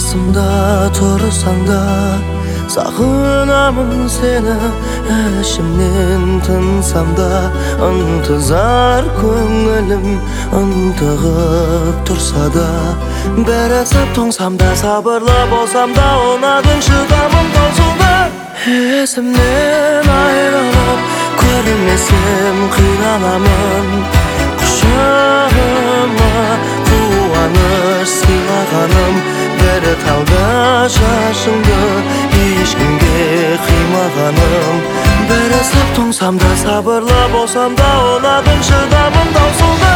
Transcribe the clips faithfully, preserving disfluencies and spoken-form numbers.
қасымда тұрсаң да сағынамын сені, ішімнен тынсам да ынтызар көңілім ынтығып тұрса да, бірісіп тоңсам да сабырлы болсам да ұнадың шыдамым таусылды. Есімнен айрылып көрмесем қиналамын, құшағыма қуаныш сыйлағаным, бір талда шашыңды ешкімге қимағаным. Бірісіп тоңсам да сабырлы болсам да ұнадың шыдамым таусылды.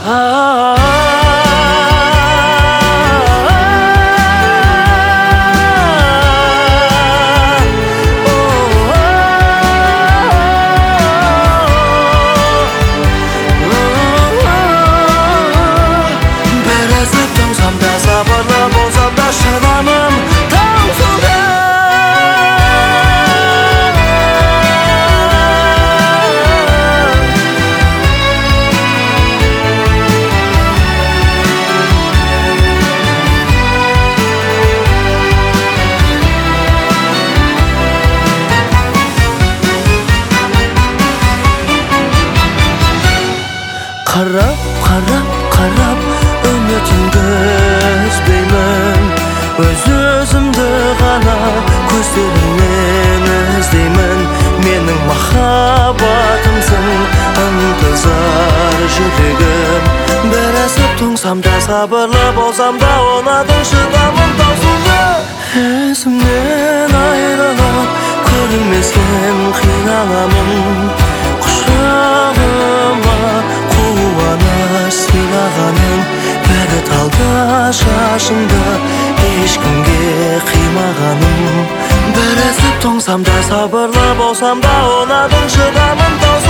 Қарап, қарап, қарап үмітімді үзбеймін, өз-өзімді ғана көздерімнен іздеймін. Менің махаббатымсың, ынтызар жүрегім, бірісіп тоңсам да сабырлы болсам да ұнадың шыдамым таусылды. Есімнен айрылып көрмесем қиналамын, құшағыма қуаныш сыйлағаным, бір талда шашыңды ешкімге қимағаным. Бірісіп тоңсам да сабырлы болсам да ұнадың шыдамым таусылды.